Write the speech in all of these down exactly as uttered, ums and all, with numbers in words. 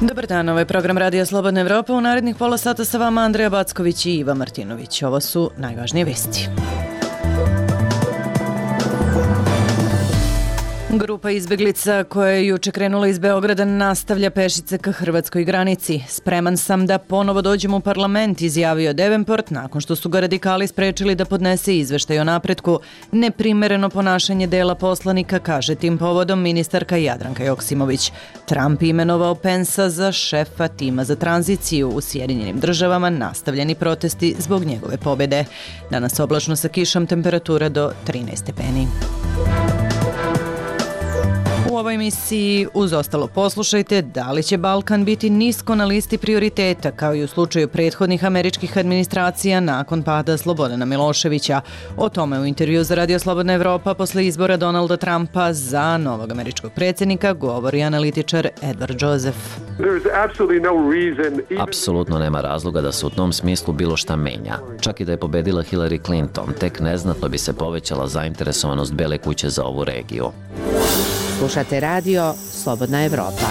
Dobar dan, ovo je program Radija Slobodna Evropa. U narednih pola sata sa vama Andreja Backović i Iva Martinović. Ovo su najvažnije vesti. Grupa izbeglica koja je juče krenula iz Beograda nastavlja pešice ka hrvatskoj granici. Spreman sam da ponovo dođem u parlament, izjavio Davenport nakon što su ga radikali sprečili da podnese izveštaj o napretku. Neprimereno ponašanje dela poslanika, kaže tim povodom ministarka Jadranka Joksimović. Trump imenovao Pensa za šefa tima za tranziciju. U Sjedinjenim državama nastavljeni protesti zbog njegove pobede. Danas oblačno sa kišom, temperatura do trinaest stepeni. U ovoj emisiji uz ostalo poslušajte da li će Balkan biti nisko na listi prioriteta kao i u slučaju prethodnih američkih administracija nakon pada Slobodana Miloševića. O tome u intervju za Radio Slobodna Evropa posle izbora Donalda Trumpa za novog američkog predsjednika govori analitičar Edward Joseph. Apsolutno nema razloga da se u tom smislu bilo šta menja. Čak i da je pobedila Hillary Clinton, tek neznatno bi se povećala zainteresovanost Bele kuće za ovu regiju. Slušate radio Slobodna Evropa.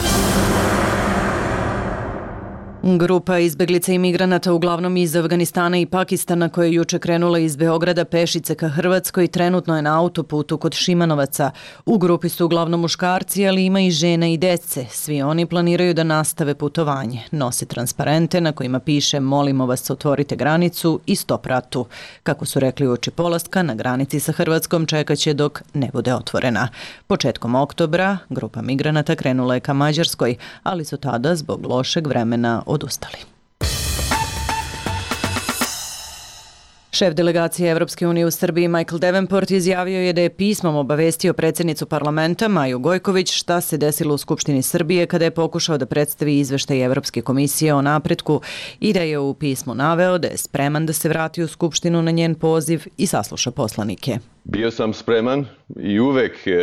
Grupa izbeglica i migranata uglavnom iz Afganistana i Pakistana koja je juče krenula iz Beograda pešice ka Hrvatskoj trenutno je na autoputu kod Šimanovaca. U grupi su uglavnom muškarci, ali ima i žena i dece. Svi oni planiraju da nastave putovanje. Nose transparente na kojima piše molimo vas otvorite granicu i stop ratu. Kako su rekli uoči polaska, na granici sa Hrvatskom čekaće dok ne bude otvorena. Početkom oktobra grupa migranata krenula je ka Mađarskoj, ali su tada zbog lošeg vremena odustali. Šef delegacije Evropske unije u Srbiji Michael Davenport izjavio je da je pismom obavestio predsjednicu parlamenta Maju Gojković šta se desilo u Skupštini Srbije kada je pokušao da predstavi izveštaj Evropske komisije o napretku i da je u pismu naveo da je spreman da se vrati u Skupštinu na njen poziv i sasluša poslanike. Bio sam spreman i uvek e,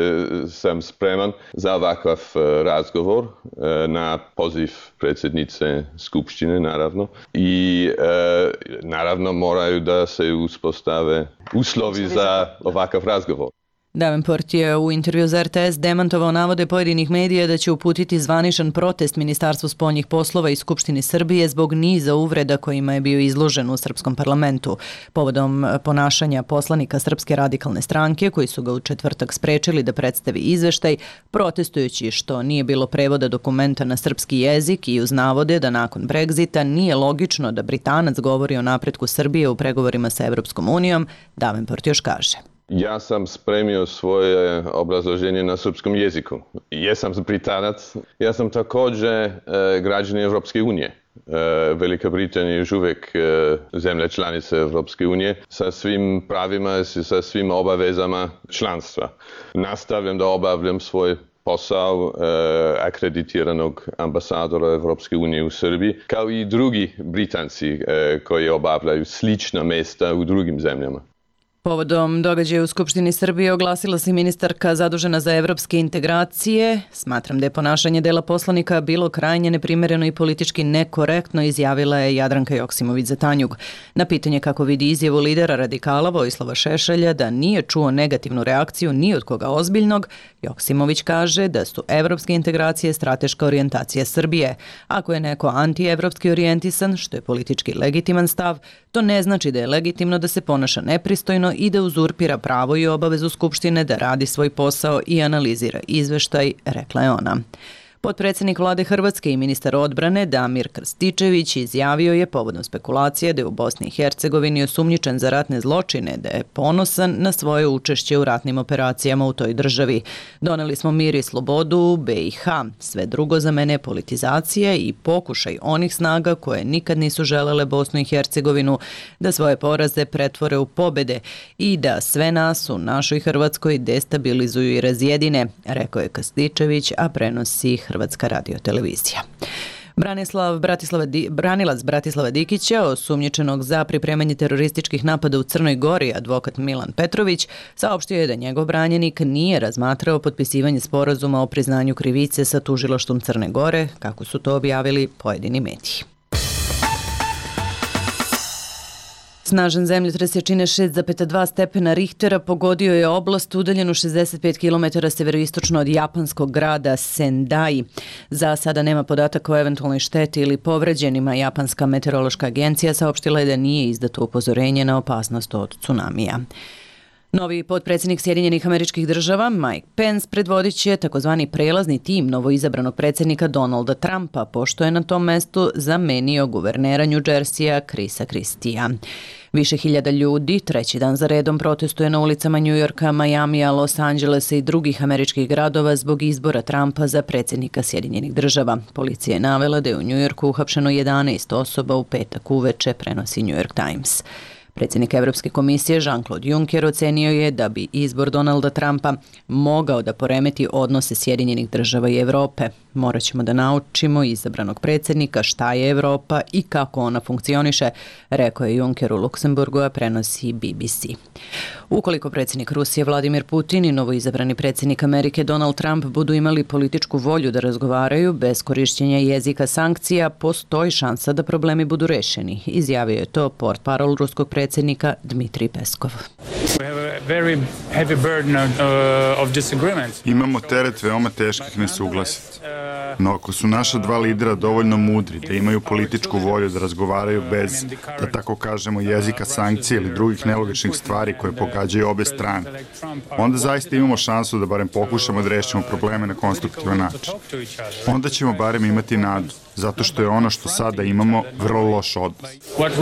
sam spreman za ovakav e, razgovor e, na poziv predsjednice Skupštine, naravno. I e, naravno moraju da se uspostave uslovi za ovakav razgovor. Davenport je u intervju za R T S demantovao navode pojedinih medija da će uputiti zvaničan protest Ministarstvu spoljnih poslova i Skupštini Srbije zbog niza uvreda kojima je bio izložen u srpskom parlamentu. Povodom ponašanja poslanika Srpske radikalne stranke koji su ga u četvrtak sprečili da predstavi izveštaj, protestujući što nije bilo prevoda dokumenta na srpski jezik i uz navode da nakon Brexita nije logično da Britanac govori o napretku Srbije u pregovorima sa Evropskom unijom, Davenport još kaže. Ja sam spremio svoje obrazloženje na srpskom jeziku. Jesam Britanac, ja sam također e, građanin Evropske unije. E, Velika Britanija je još uvijek e, zemlja članica Evropske unije sa svim pravima i sa svim obavezama članstva. Nastavljam da obavljam svoj posao e, akreditiranog ambasadora Evropske unije u Srbiji, kao i drugi Britanci e, koji obavljaju slična mjesta u drugim zemljama. Povodom događaja u Skupštini Srbije oglasila se ministarka zadužena za evropske integracije. Smatram da je ponašanje dela poslanika bilo krajnje neprimereno i politički nekorektno, izjavila je Jadranka Joksimović za Tanjug. Na pitanje kako vidi izjavu lidera radikala Vojislava Šešelja da nije čuo negativnu reakciju ni od koga ozbiljnog, Joksimović kaže da su evropske integracije strateška orijentacija Srbije. Ako je neko antievropski orijentisan, što je politički legitiman stav, to ne znači da je legitimno da se ponaša nepristojno i da uzurpira pravo i obavezu Skupštine da radi svoj posao i analizira izveštaj, rekla je ona. Potpredsjednik vlade Hrvatske i ministar odbrane Damir Krstičević izjavio je povodom spekulacije da je u Bosni i Hercegovini osumnjičen za ratne zločine, da je ponosan na svoje učešće u ratnim operacijama u toj državi. Doneli smo mir i slobodu u B i H. Sve drugo za mene je politizacija i pokušaj onih snaga koje nikad nisu želele Bosnu i Hercegovinu da svoje poraze pretvore u pobede i da sve nas u našoj Hrvatskoj destabilizuju i razjedine, rekao je Krstičević, a prenosi Hrvatska radiotelevizija. Branislav Bratislava, branilac Bratislava Dikića, osumnjičenog za pripremanje terorističkih napada u Crnoj Gori, advokat Milan Petrović, saopštio je da njegov branjenik nije razmatrao potpisivanje sporazuma o priznanju krivice sa tužilaštvom Crne Gore, kako su to objavili pojedini mediji. Snažan zemljotres jačine šest zarez dva stepena Richtera pogodio je oblast udaljenu šezdeset pet kilometara severoistočno od japanskog grada Sendai. Za sada nema podataka o eventualnoj šteti ili povređenima. Japanska meteorološka agencija saopštila je da nije izdato upozorenje na opasnost od tsunamija. Novi potpredsjednik Sjedinjenih Američkih Država, Mike Pence, predvodit će takozvani prelazni tim novoizabranog predsjednika Donalda Trumpa, pošto je na tom mestu zamenio guvernera New Jersey-a Chrisa Christija. Više hiljada ljudi treći dan za redom protestuje na ulicama New Yorka, Majamija, Los Angelesa i drugih američkih gradova zbog izbora Trumpa za predsjednika Sjedinjenih Država. Policija je navela da je u New Yorku uhapšeno jedanaest osoba u petak uveče, prenosi New York Times. Predsjednik Evropske komisije Jean-Claude Juncker ocenio je da bi izbor Donalda Trumpa mogao da poremeti odnose Sjedinjenih Država i Evrope. Morat ćemo da naučimo izabranog predsjednika šta je Evropa i kako ona funkcioniše, rekao je Juncker u Luksemburgu, a prenosi B B C. Ukoliko predsjednik Rusije Vladimir Putin i novoizabrani predsjednik Amerike Donald Trump budu imali političku volju da razgovaraju bez korišćenja jezika sankcija, postoji šansa da problemi budu rešeni, izjavio je to portparol ruskog predsjednika Dmitrij Peskov. Imamo teret veoma teških nesuglasica. No ako su naša dva lidera dovoljno mudri da imaju političku volju da razgovaraju bez, da tako kažemo, jezika sankcije ili drugih nelogičnih stvari koje pogađaju obe strane, onda zaista imamo šansu da barem pokušamo da rešimo probleme na konstruktivan način. Onda ćemo barem imati nadu, zato što je ono što sada imamo vrlo loš odnos.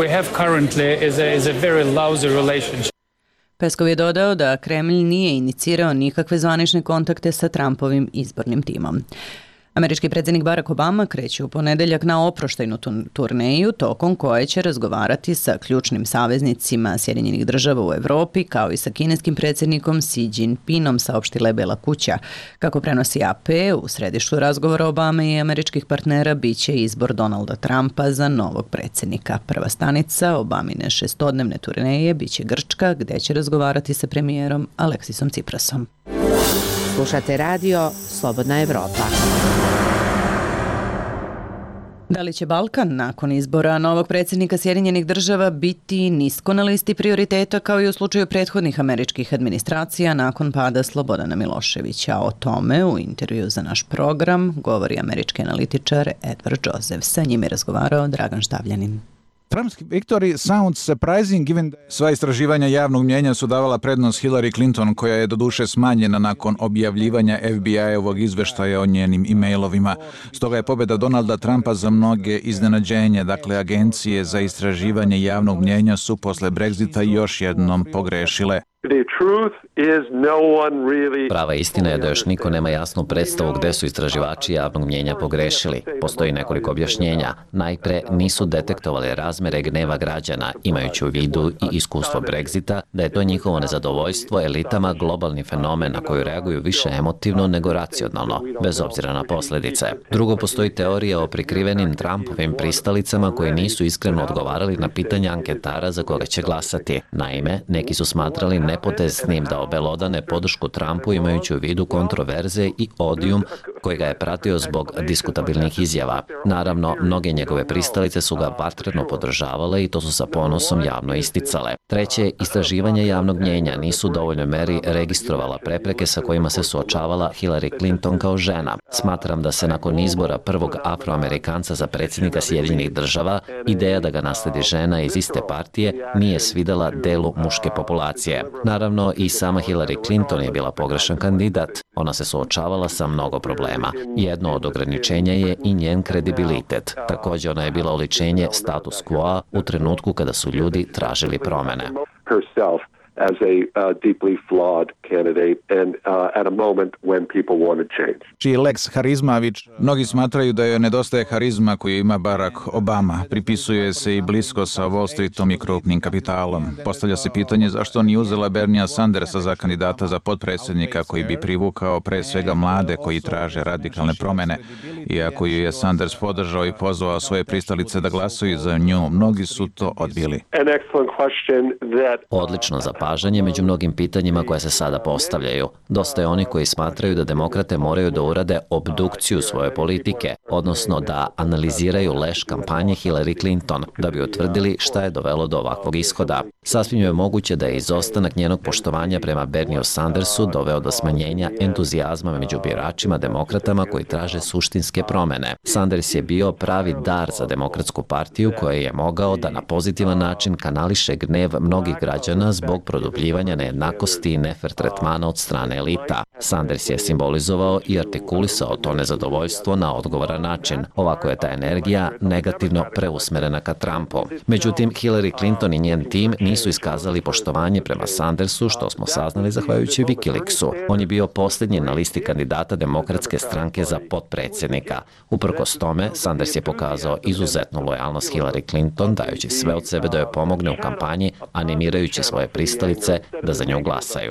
Peskov je dodao da Kremlj nije inicirao nikakve zvanične kontakte sa Trumpovim izbornim timom. Američki predsjednik Barack Obama kreće u ponedeljak na oproštajnu turneju tokom koje će razgovarati sa ključnim saveznicima Sjedinjenih Država u Evropi kao i sa kineskim predsjednikom Xi Jinpingom, saopštila je Bela kuća. Kako prenosi A P, u središtu razgovora Obame i američkih partnera biće izbor Donalda Trumpa za novog predsjednika. Prva stanica Obamine šestodnevne turneje biće Grčka, gde će razgovarati sa premijerom Aleksisom Ciprasom. Slušate radio Slobodna Evropa. Da li će Balkan nakon izbora novog predsjednika Sjedinjenih Država biti nisko na listi prioriteta kao i u slučaju prethodnih američkih administracija nakon pada Slobodana Miloševića? O tome u intervju za naš program govori američki analitičar Edward Joseph. Sa njim je razgovarao Dragan Štavljanin. Trump's victory sounds surprising given sva istraživanja javnog mnijenja su davala prednost Hillary Clinton, koja je doduše smanjena nakon objavljivanja F B I-ovog izveštaja o njenim e-mailovima. Stoga je pobjeda Donalda Trumpa za mnoge iznenađenje. Dakle, agencije za istraživanje javnog mnijenja su posle Brexita još jednom pogrešile. Prava istina je da još niko nema jasnu predstavu gde su istraživači javnog mnijenja pogrešili. Postoji nekoliko objašnjenja. Najpre, nisu detektovali razmere gneva građana, imajući u vidu i iskustvo Brexita, da je to njihovo nezadovoljstvo elitama globalni fenomen na koju reaguju više emotivno nego racionalno, bez obzira na posljedice. Drugo, postoji teorija o prikrivenim Trumpovim pristalicama koji nisu iskreno odgovarali na pitanja anketara za koga će glasati. Naime, neki su smatrali nepotesnim da obelodane podršku Trumpu imajući u vidu kontroverze i odijum koji ga je pratio zbog diskutabilnih izjava. Naravno, mnoge njegove pristalice su ga vatreno podržavale i to su sa ponosom javno isticale. Treće, istraživanja javnog mnijenja nisu u dovoljnoj meri registrovala prepreke sa kojima se suočavala Hillary Clinton kao žena. Smatram da se nakon izbora prvog Afroamerikanca za predsjednika Sjedinjenih Država ideja da ga nasledi žena iz iste partije nije svidela delu muške populacije. Naravno, i sama Hillary Clinton je bila pogrešan kandidat. Ona se suočavala sa mnogo problema. Jedno od ograničenja je i njen kredibilitet. Također, ona je bila oličenje status quo u trenutku kada su ljudi tražili promene. as a uh, deeply flawed candidate and uh, at a moment when people wanted change. Čiji Lex Harizmavić, mnogi smatraju da joj nedostaje harizma koju ima Barack Obama. Pripisuje se i blisko sa Wall Streetom i krupnim kapitalom. Postavlja se pitanje zašto nije uzela Bernia Sandersa za kandidata za potpredsjednika koji bi privukao pre svega mlade koji traže radikalne promene. Iako ju je Sanders podržao i pozvao svoje pristalice da glasaju za nju, mnogi su to odbili. Odlično za razilaženje među mnogim pitanjima koja se sada postavljaju. Dosta je oni koji smatraju da demokrate moraju da urade obdukciju svoje politike, odnosno da analiziraju leš kampanje Hillary Clinton, da bi utvrdili šta je dovelo do ovakvog ishoda. Sasvim je moguće da je izostanak njenog poštovanja prema Bernieu Sandersu doveo do smanjenja entuzijazma među biračima demokratama koji traže suštinske promene. Sanders je bio pravi dar za demokratsku partiju koja je mogao da na pozitivan način kanališe gnev mnogih građana zbog produbljivanja nejednakosti i nefer tretmana od strane elita. Sanders je simbolizovao i artikulisao to nezadovoljstvo na odgovoran način. Ovako je ta energija negativno preusmerena ka Trumpu. Međutim, Hillary Clinton i njen tim nisu iskazali poštovanje prema Sandersu, što smo saznali zahvaljujući Wikileaksu. On je bio posljednji na listi kandidata demokratske stranke za potpredsjednika. Uprkos tome, Sanders je pokazao izuzetnu lojalnost Hillary Clinton, dajući sve od sebe da joj pomogne u kampanji, animirajući svoje pristalice da za nju glasaju.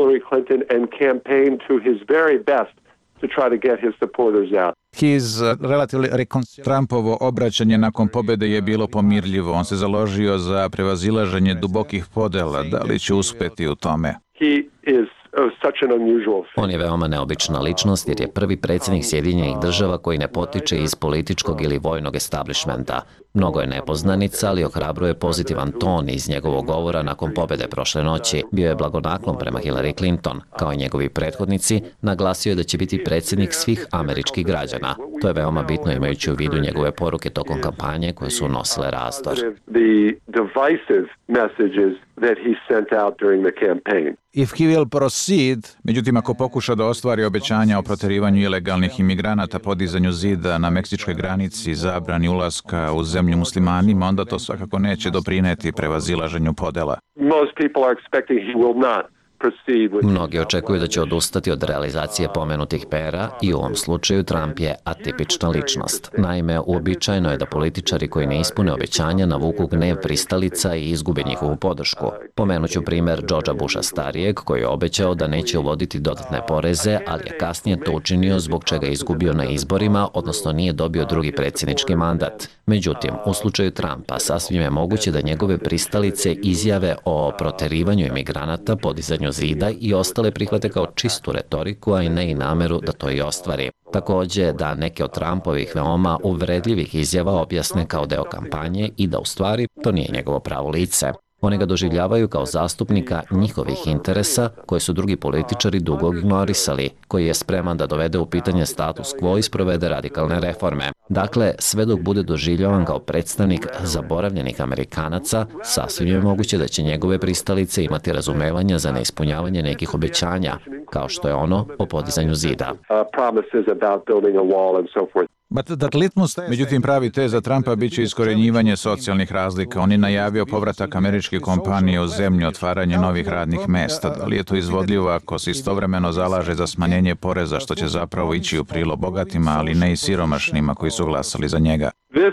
His relatively recon- Trumpovo obraćanje nakon pobjede je bilo pomirljivo. On se založio za prevazilaženje dubokih podela. Da li će uspeti u tome? He is On je veoma neobična ličnost jer je prvi predsjednik Sjedinjenih država koji ne potiče iz političkog ili vojnog establishmenta. Mnogo je nepoznanica, ali ohrabruje pozitivan ton iz njegovog govora nakon pobjede prošle noći. Bio je blagonaklon prema Hillary Clinton. Kao i njegovi prethodnici, naglasio je da će biti predsjednik svih američkih građana. To je veoma bitno imajući u vidu njegove poruke tokom kampanje koje su nosile razdor. If he will proceed, međutim ako pokuša da ostvari obećanja o proterivanju ilegalnih imigranata, podizanju zida na meksičkoj granici i zabrani ulaska u zemlju muslimanima, onda to svakako neće doprineti prevazilaženju podela. Most people are expecting he will not. Mnogi očekuju da će odustati od realizacije pomenutih pera i u ovom slučaju Trump je atipična ličnost. Naime, uobičajeno je da političari koji ne ispune obećanja navuku gnev pristalica i izgube njihovu podršku. Pomenuću primer Georgea Busha starijeg koji je obećao da neće uvoditi dodatne poreze, ali je kasnije to učinio zbog čega je izgubio na izborima, odnosno nije dobio drugi predsjednički mandat. Međutim, u slučaju Trumpa sasvim je moguće da njegove pristalice izjave o proterivanju imigranata, podizanju zida i ostale prihvate kao čistu retoriku, a i ne i nameru da to i ostvari. Takođe da neke od Trumpovih veoma uvredljivih izjava objasne kao deo kampanje i da u stvari to nije njegovo pravo lice. Oni ga doživljavaju kao zastupnika njihovih interesa koje su drugi političari dugo ignorisali, koji je spreman da dovede u pitanje status quo i sprovede radikalne reforme. Dakle, sve dok bude doživljavan kao predstavnik zaboravljenih Amerikanaca, sasvim je moguće da će njegove pristalice imati razumevanja za neispunjavanje nekih obećanja, kao što je ono o podizanju zida. Međutim, pravi tez za Trumpa biće iskorenjivanje socijalnih razlika. On je najavio povratak američke kompanije u zemlju, otvaranje novih radnih mesta. Da li je to izvodljivo ako se istovremeno zalaže za smanjenje poreza, što će zapravo ići u prilog bogatima, ali ne i siromašnima koji su glasali za njega?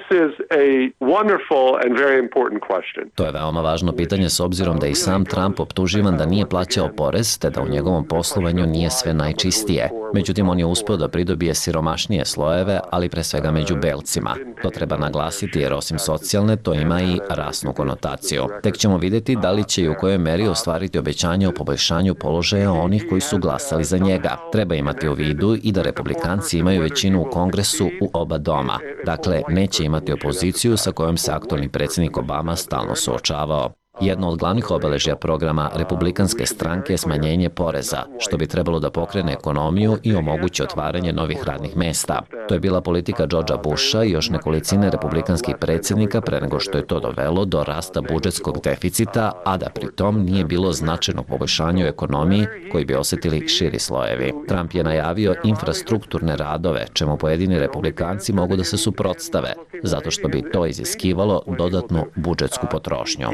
To je veoma važno pitanje s obzirom da i sam Trump optuživan da nije plaćao porez, te da u njegovom poslovanju nije sve najčistije. Međutim, on je uspeo da pridobije siromašnije slojeve, ali pre svega među belcima. To treba naglasiti jer osim socijalne, to ima i rasnu konotaciju. Tek ćemo vidjeti da li će i u kojoj meri ostvariti obećanje o poboljšanju položaja onih koji su glasali za njega. Treba imati u vidu i da republikanci imaju većinu u Kongresu u oba doma. Dakle, neće imati opoziciju sa kojom se aktualni predsjednik Obama stalno suočavao. Jedno od glavnih obeležja programa republikanske stranke je smanjenje poreza, što bi trebalo da pokrene ekonomiju i omogući otvaranje novih radnih mesta. To je bila politika Georgea Busha i još nekolicine republikanskih predsjednika pre nego što je to dovelo do rasta budžetskog deficita, a da pritom nije bilo značajnog poboljšanja u ekonomiji koji bi osjetili širi slojevi. Trump je najavio infrastrukturne radove, čemu pojedini republikanci mogu da se suprotstave, zato što bi to iziskivalo dodatnu budžetsku potrošnju.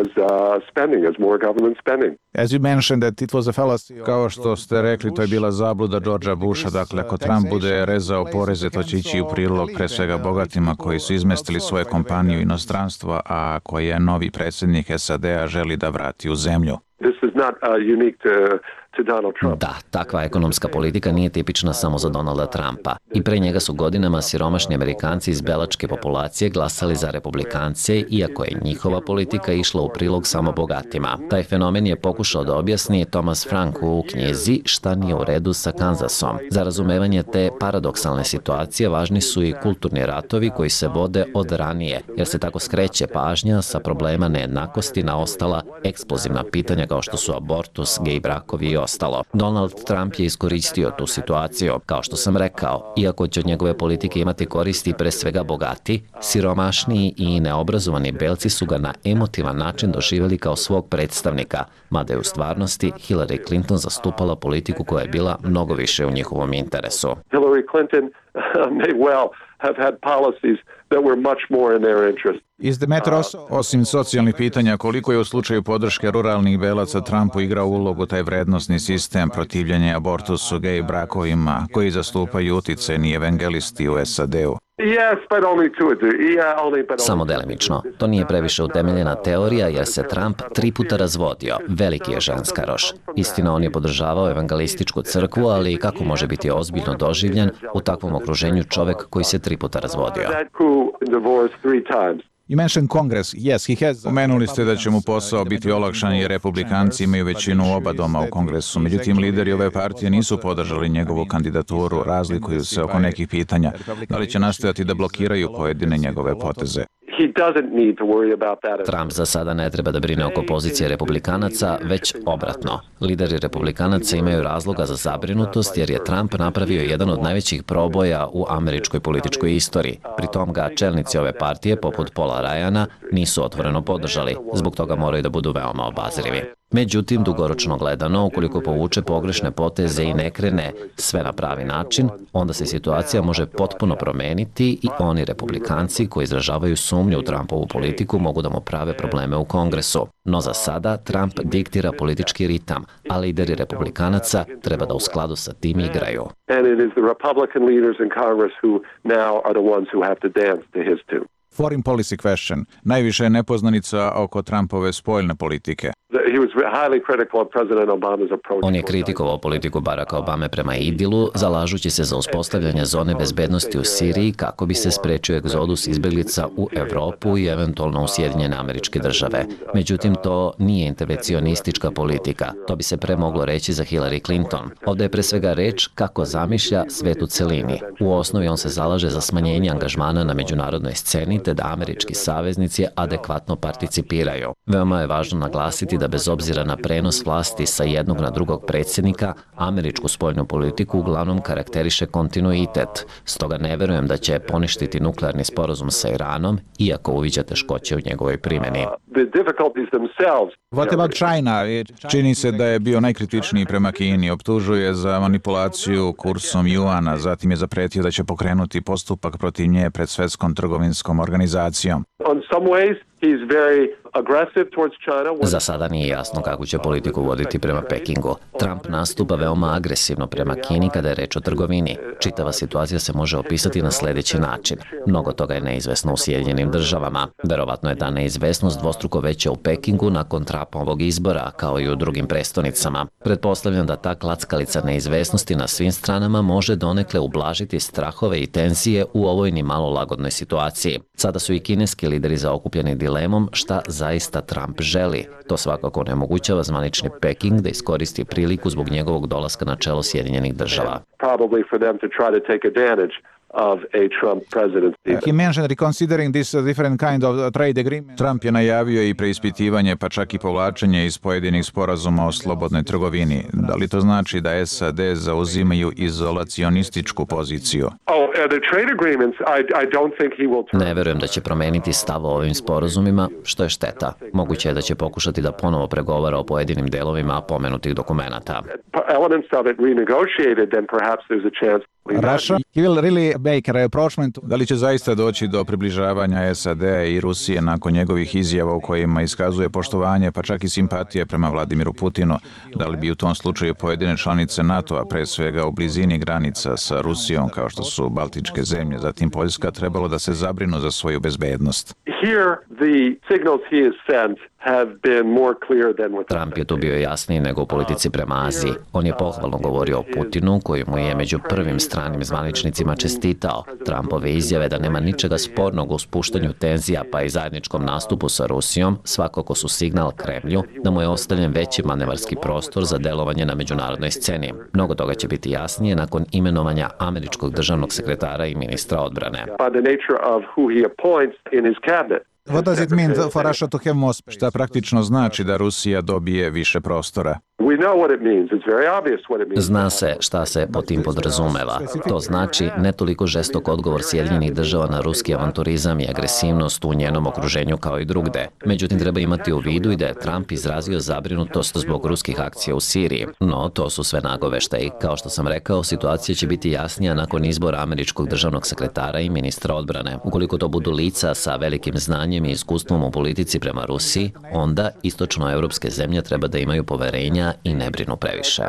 As you mentioned that it was a fallacy. Kao što ste rekli, to je bila zabluda Georgea Busha. Dakle, ako Trump bude rezao poreze, to će ići u prilog pre svega bogatima koji su izmestili svoje kompanije u inostranstvo, a koje novi predsjednik S A D-a želi da vrati u zemlju. This is not uh, unique to Da, takva ekonomska politika nije tipična samo za Donalda Trumpa. I pre njega su godinama siromašni Amerikanci iz belačke populacije glasali za republikance, iako je njihova politika išla u prilog samo bogatima. Taj fenomen je pokušao da objasni Thomas Frank u knjizi Šta nije u redu sa Kansasom. Za razumevanje te paradoksalne situacije važni su i kulturni ratovi koji se vode od ranije, jer se tako skreće pažnja sa problema nejednakosti na ostala eksplozivna pitanja kao što su abortus, gej brakovi i ostalo. Donald Trump je iskoristio tu situaciju. Kao što sam rekao, iako će od njegove politike imati koristi pre svega bogati, siromašniji i neobrazovani belci su ga na emotivan način doživjeli kao svog predstavnika, mada je u stvarnosti Hillary Clinton zastupala politiku koja je bila mnogo više u njihovom interesu. Hillary Clinton may well have had policies that were much more in their interest. Is the matter also, osim socijalnih pitanja, koliko je u slučaju podrške ruralnih belaca Trumpu igrao ulogu taj vrednosni sistem protivljenja abortusu, gej brakovima, koji zastupaju uticajni evangelisti u S A D-u? Yes, but only to a degree. Yeah, only, but Samo delimično. To nije previše utemeljena teorija jer se Trump tri puta razvodio. Veliki je ženskaroš. Istina, on je podržavao evangelističku crkvu, ali kako može biti ozbiljno doživljen u takvom okruženju čovek koji se tri puta razvodio? You mentioned Congress. Yes, he has. Pomenuli ste da će mu posao biti olakšan jer republikanci imaju većinu u oba doma u Kongresu. Međutim, lideri ove partije nisu podržali njegovu kandidaturu, razlikuju se oko nekih pitanja. Da li će nastojati da blokiraju pojedine njegove poteze? Trump za sada ne treba da brine oko pozicije republikanaca, već obratno. Lideri republikanaca imaju razloga za zabrinutost jer je Trump napravio jedan od najvećih proboja u američkoj političkoj istoriji. Pritom ga čelnici ove partije, poput Paula Ryana, nisu otvoreno podržali. Zbog toga moraju da budu veoma obazrivi. Međutim, dugoročno gledano, ukoliko povuče pogrešne poteze i ne krene sve na pravi način, onda se situacija može potpuno promeniti i oni republikanci koji izražavaju sumnju u Trumpovu politiku mogu da mu prave probleme u Kongresu. No za sada Trump diktira politički ritam, a lideri republikanaca treba da u skladu sa tim igraju. Foreign policy question. Najviše je nepoznanica oko Trumpove spoljne politike. On je kritikovao politiku Baracka Obame prema Idilu, zalažući se za uspostavljanje zone bezbednosti u Siriji kako bi se sprečio egzodus izbeglica u Evropu i eventualno u Sjedinjene Američke Države. Međutim, to nije intervencionistička politika. To bi se pre moglo reći za Hillary Clinton. Ovde je pre svega reč kako zamišlja svet u celini. U osnovi on se zalaže za smanjenje angažmana na međunarodnoj sceni te da američki saveznici adekvatno participiraju. Veoma je važno naglasiti da bez obzira na prenos vlasti sa jednog na drugog predsjednika, američku spoljnu politiku uglavnom karakteriše kontinuitet. Stoga ne verujem da će poništiti nuklearni sporazum sa Iranom, iako uviđa teškoće u njegovoj primjeni. What about China? Čini se da je bio najkritičniji prema Kini, optužuje za manipulaciju kursom juana, zatim je zapretio da će pokrenuti postupak protiv nje pred Svetskom trgovinskom organizacijom. Za sada nije jasno kako će politiku voditi prema Pekingu. Trump nastupa veoma agresivno prema Kini kada je reč o trgovini. Čitava situacija se može opisati na sljedeći način. Mnogo toga je neizvesno u Sjedinjenim Državama. Verovatno je ta neizvesnost dvostruko veća u Pekingu nakon Trumpovog izbora, kao i u drugim prestonicama. Pretpostavljam da ta klackalica neizvesnosti na svim stranama može donekle ublažiti strahove i tenzije u ovoj ni malo lagodnoj situaciji. Sada su i kineski lideri zaokupljeni dilemom šta zaista Trump želi. To svakako onemogućava zvanični Peking da iskoristi priliku zbog njegovog dolaska na čelo Sjedinjenih Država. Of a Trump presidency. He mentioned reconsidering this different kind of trade agreement. Trump je najavio i preispitivanje, pa čak i povlačenje iz pojedinih sporazuma o slobodnoj trgovini. Da li to znači da S A D zauzimaju izolacionističku poziciju? Oh, the trade agreements, I, I don't think he will. Ne verujem da će promeniti stav o ovim sporazumima, što je šteta. Moguće je da će pokušati da ponovo pregovara o pojedinim delovima pomenutih dokumenata. Elements of it renegotiated, then perhaps there's a chance. Russia, he will really make a rapprochement. Da li će zaista doći do približavanja S A D i Rusije nakon njegovih izjava u kojima iskazuje poštovanje, pa čak i simpatije prema Vladimiru Putinu? Da li bi u tom slučaju pojedine članice NATO-a, pre svega u blizini granica sa Rusijom, kao što su Baltičke zemlje, zatim Poljska, trebalo da se zabrinu za svoju bezbednost? Here, the signals he has sent Trump je tu bio jasniji nego u politici prema Aziji. On je pohvalno govorio o Putinu, koji mu je među prvim stranim zvaničnicima čestitao. Trumpove izjave da nema ničega spornog u spuštanju tenzija pa i zajedničkom nastupu sa Rusijom svakako su signal Kremlju da mu je ostavljen veći manevarski prostor za delovanje na međunarodnoj sceni. Mnogo toga će biti jasnije nakon imenovanja američkog državnog sekretara i ministra odbrane. What does it mean for Russia to have more? Šta praktično znači da Rusija dobije više prostora? Zna se šta se po tim podrazumeva. To znači ne toliko žestok odgovor Sjedinjenih država na ruski avanturizam i agresivnost u njenom okruženju kao i drugde. Međutim, treba imati u vidu i da je Trump izrazio zabrinutost zbog ruskih akcija u Siriji. No, to su sve nagoveštaji. Kao što sam rekao, situacija će biti jasnija nakon izbora američkog državnog sekretara i ministra odbrane. Ukoliko to budu lica sa velikim znanjem i iskustvom u politici prema Rusiji, onda istočnoevropske zemlje treba da imaju poverenja i ne brinu previše.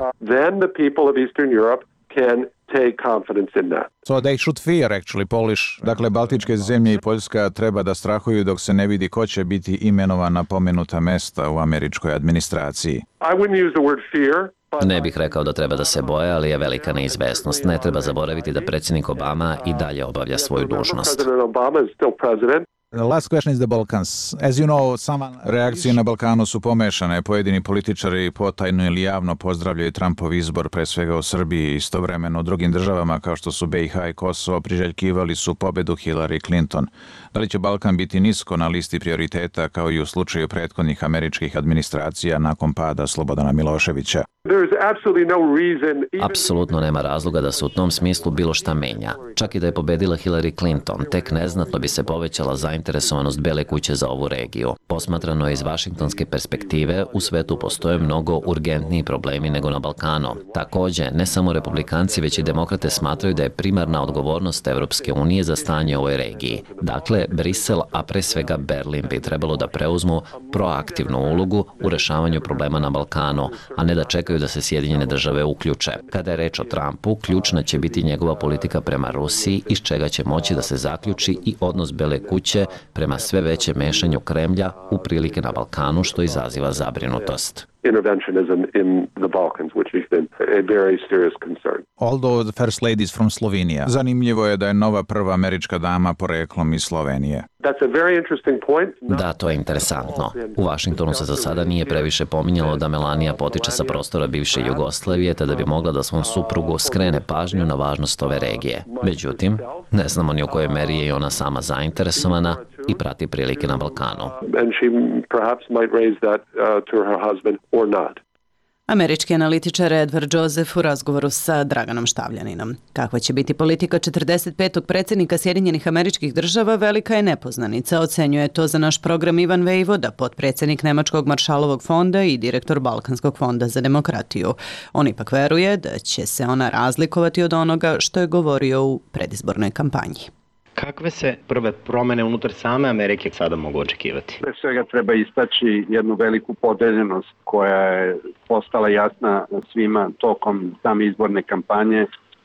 So they should fear actually Polish. Dakle, Baltičke zemlje i Poljska treba da strahuju dok se ne vidi ko će biti imenovan na pomenuta mesta u američkoj administraciji. I wouldn't use the word fear. Ne bih rekao da treba da se boje, ali je velika neizvesnost. Ne treba zaboraviti da predsjednik Obama i dalje obavlja svoju dužnost. The last question is the Balkans. As you know, some... Reakcije na Balkanu su pomešane. Pojedini političari potajno ili javno pozdravljaju Trumpov izbor, pre svega u Srbiji. Istovremeno u drugim državama kao što su B i H i Kosovo priželjkivali su pobedu Hillary Clinton. Da li će Balkan biti nisko na listi prioriteta kao i u slučaju prethodnih američkih administracija nakon pada Slobodana Miloševića? Apsolutno nema razloga da se u tom smislu bilo šta menja. Čak i da je pobedila Hillary Clinton, tek neznatno bi se povećala zainteresovanost Bele kuće za ovu regiju. Posmatrano iz vašingtonske perspektive, u svetu postoje mnogo urgentniji problemi nego na Balkanu. Takođe, ne samo republikanci, već i demokrate smatraju da je primarna odgovornost Evropske unije za stanje u ovoj regiji. Dakle, Brisel, a pre svega Berlin bi trebalo da preuzmu proaktivnu ulogu u rešavanju problema na Balkanu, a ne da čekaju da se Sjedinjene države uključe. Kada je reč o Trumpu, ključna će biti njegova politika prema Rusiji, iz čega će moći da se zaključi i odnos Bele kuće prema sve većem mešanju Kremlja u prilike na Balkanu, što izaziva zabrinutost. Interventionism in the Balkans, which has been a very serious concern. Although the first lady is from Slovenia. Zanimljivo je da je nova prva američka dama poreklom iz Slovenije. That's a very interesting point. Da, to je interesantno. U Vašingtonu se za sada nije previše pominjalo da Melania potiče sa prostora bivše Jugoslavije, te da bi mogla da svom suprugu skrene pažnju na važnost ove regije. Međutim, ne znamo ni u kojoj meri je ona sama zainteresovana i prati prilike na Balkanu. And she perhaps might raise that uh, to her husband or not. Američki analitičar Edward Joseph u razgovoru sa Draganom Štavljaninom. Kakva će biti politika četrdeset petog predsjednika Sjedinjenih Američkih Država velika je nepoznanica, ocenjuje to za naš program Ivan Vejvoda, potpredsjednik Nemačkog Maršalovog fonda i direktor Balkanskog fonda za demokratiju. On ipak veruje da će se ona razlikovati od onoga što je govorio u predizbornoj kampanji. Kakve se prve promene unutar same Amerike sada mogu očekivati? Pre svega treba istaći jednu veliku podeljenost koja je postala jasna svima tokom same izborne kampanje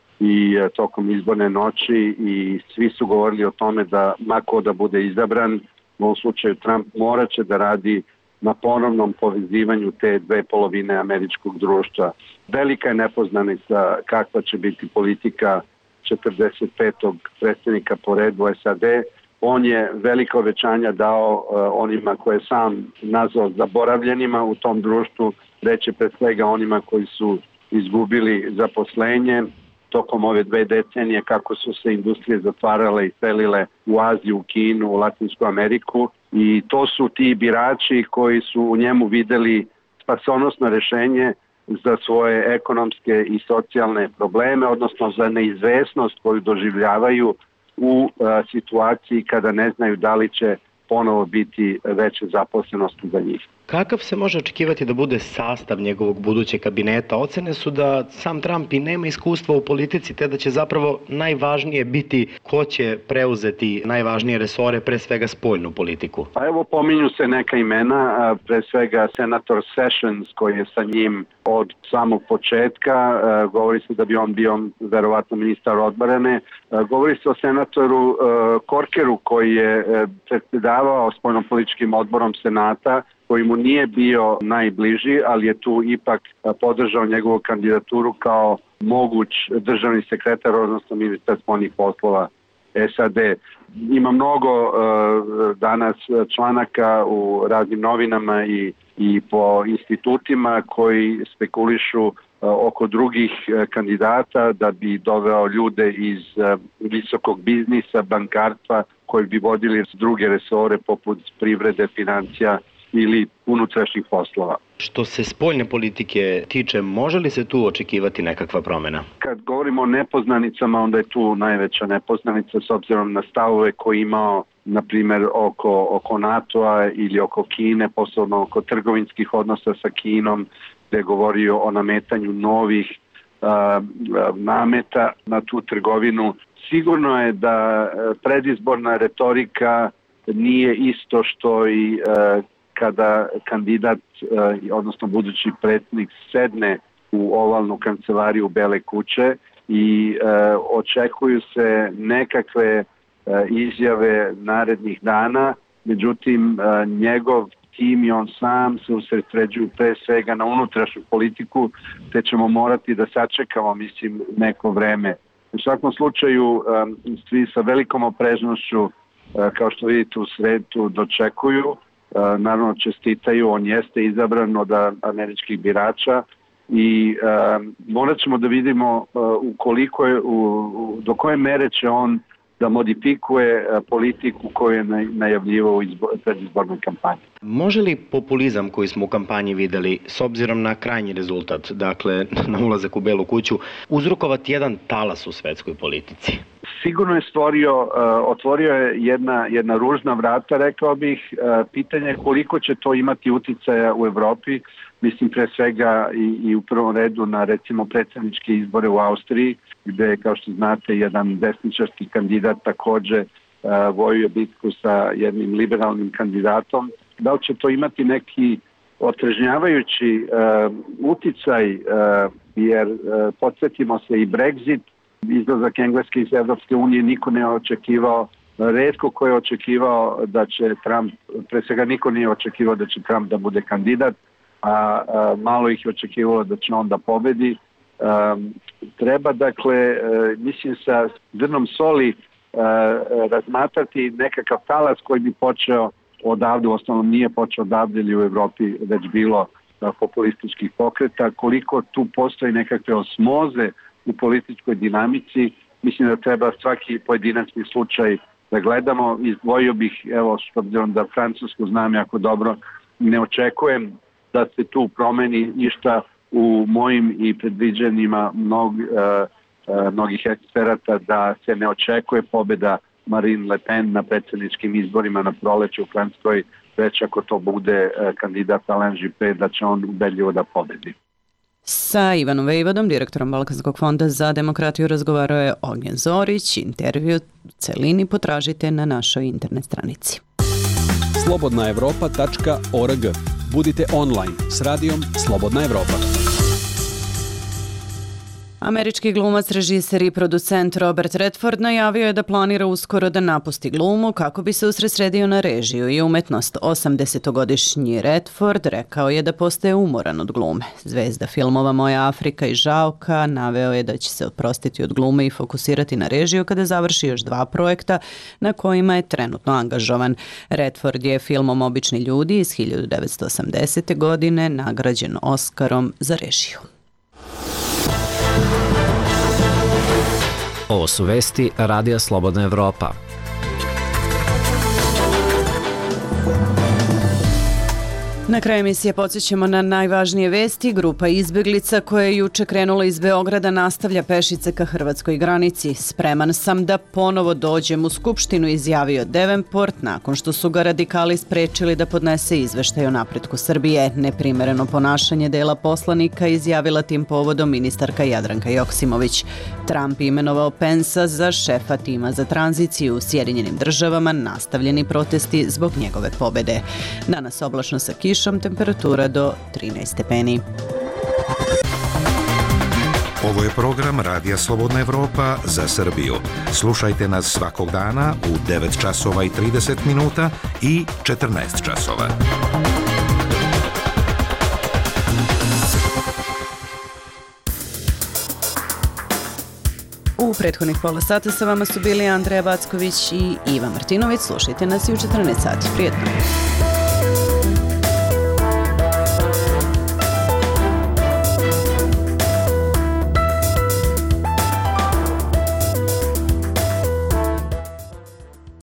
i tokom izborne noći i svi su govorili o tome da mako da bude izabran, u ovom slučaju Trump morat će da radi na ponovnom povezivanju te dve polovine američkog društva. Velika je nepoznanica kakva će biti politika četrdeset petog predsjednika po redu S A D. On je velika obećanja dao uh, onima koje sam nazvao zaboravljenima u tom društvu, reče pre svega onima koji su izgubili zaposlenje tokom ove dve decenije, kako su se industrije zatvarale i selile u Aziju, u Kinu, u Latinsku Ameriku, i to su ti birači koji su u njemu videli spasonosno rešenje za svoje ekonomske i socijalne probleme, odnosno za neizvesnost koju doživljavaju u a, situaciji kada ne znaju da li će ponovo biti veće zaposlenosti za njih. Kakav se može očekivati da bude sastav njegovog budućeg kabineta? Ocene su da sam Trump i nema iskustva u politici, te da će zapravo najvažnije biti ko će preuzeti najvažnije resore, pre svega spoljnu politiku. Pa evo, pominju se neka imena, pre svega senator Sessions koji je sa njim od samog početka, govori se da bi on bio verovatno ministar odbrane, govori se o senatoru Corkeru koji je predsjedavao spoljnopolitičkim odborom Senata, koji mu nije bio najbliži, ali je tu ipak podržao njegovu kandidaturu kao moguć državni sekretar, odnosno ministar spoljnih poslova S A D. Ima mnogo uh, danas članaka u raznim novinama i, i po institutima koji spekulišu uh, oko drugih uh, kandidata da bi doveo ljude iz uh, visokog biznisa, bankarstva, koji bi vodili druge resore poput privrede, financija ili unutrašnjih poslova. Što se spoljne politike tiče, može li se tu očekivati nekakva promjena? Kad govorimo o nepoznanicama, onda je tu najveća nepoznanica s obzirom na stavove koje imao, na primjer, oko, oko NATO-a ili oko Kine, posebno oko trgovinskih odnosa sa Kinom, gdje je govorio o nametanju novih uh, nameta na tu trgovinu. Sigurno je da predizborna retorika nije isto što i uh, kada kandidat, odnosno budući predsjednik, sedne u ovalnu kancelariju Bele kuće i e, očekuju se nekakve e, izjave narednih dana, međutim e, njegov tim i on sam se usredsređuju pre svega na unutrašnju politiku, te ćemo morati da sačekamo, mislim, neko vreme. U svakom slučaju, e, svi sa velikom opreznošću, e, kao što vidite u sredu, dočekuju. Naravno čestitaju, on jeste izabran od američkih birača i uh, morat ćemo da vidimo uh, u koliko je, u, u, do koje mere će on da modifikuje uh, politiku koju je najavljivao u izbo, predizbornoj kampanji. Može li populizam koji smo u kampanji videli, s obzirom na krajnji rezultat, dakle na ulazak u Belu kuću, uzrokovati jedan talas u svetskoj politici? Sigurno je stvorio, uh, otvorio je jedna, jedna ružna vrata, rekao bih. Uh, pitanje je koliko će to imati uticaja u Evropi, mislim pre svega i, i u prvom redu na recimo predsjedničke izbore u Austriji, gdje je, kao što znate, jedan desničarski kandidat također uh, vojio bitku sa jednim liberalnim kandidatom. Da li će to imati neki otrežnjavajući uh, uticaj, uh, jer uh, podsjetimo se i Brexit, izlazak Engleske iz Evropske unije, niko ne očekivao, retko ko je očekivao da će Trump, pre svega niko nije očekivao da će Trump da bude kandidat, a, a malo ih je očekivalo da će on da pobedi. A, treba, dakle, a, mislim sa zrnom soli a, razmatrati nekakav talas koji bi počeo odavde, u osnovnom nije počeo odavde ili u Evropi već bilo a, populističkih pokreta, koliko tu postoji nekakve osmoze u političkoj dinamici. Mislim da treba svaki pojedinačni slučaj da gledamo. Izdvojio bih, evo, s obzirom da Francusku znam jako dobro, ne očekujem da se tu promeni ništa u mojim i predviđenjima mnog, uh, uh, mnogih eksperata, da se ne očekuje pobjeda Marine Le Pen na predsjedničkim izborima na proleću u Francuskoj, već ako to bude uh, kandidat Alain Juppé, da će on ubedljivo da pobedi. Sa Ivanom Vejvodom, direktorom Balkanskog fonda za demokratiju, razgovarao je Ognjen Zorić. Intervju u celini potražite na našoj internet stranici. slobodna evropa tačka org. Budite online s radijom Slobodna Evropa. Američki glumac, režiser i producent Robert Redford najavio je da planira uskoro da napusti glumu kako bi se usredsredio na režiju i umetnost. osamdesetogodišnji Redford rekao je da postaje umoran od glume. Zvezda filmova Moja Afrika i Žaoka naveo je da će se oprostiti od glume i fokusirati na režiju kada završi još dva projekta na kojima je trenutno angažovan. Redford je filmom Obični ljudi iz hiljadu devetsto osamdesete. godine nagrađen Oskarom za režiju. Ovo su vesti Radija Slobodna Evropa. Na kraju emisije podsjećamo na najvažnije vesti. Grupa izbjeglica koja je juče krenula iz Beograda nastavlja pešice ka hrvatskoj granici. Spreman sam da ponovo dođem u Skupštinu, izjavio Davenport nakon što su ga radikali sprečili da podnese izveštaj o napretku Srbije. Neprimereno ponašanje dela poslanika izjavila tim povodom ministarka Jadranka Joksimović. Trump imenovao Pensa za šefa tima za tranziciju u Sjedinjenim državama, nastavljeni protesti zbog njegove pobede. Danas oblačno sa kišom, temperatura do trinaest stepeni. Ovo je program Radija Slobodna Evropa za Srbiju. Slušajte nas svakog dana u devet časova i trideset minuta i četrnaest časova. U prethodnih pola sata sa vama su bili Andreja Backović i Iva Martinović. Slušajte nas i u četrnaest sati. Prijetno.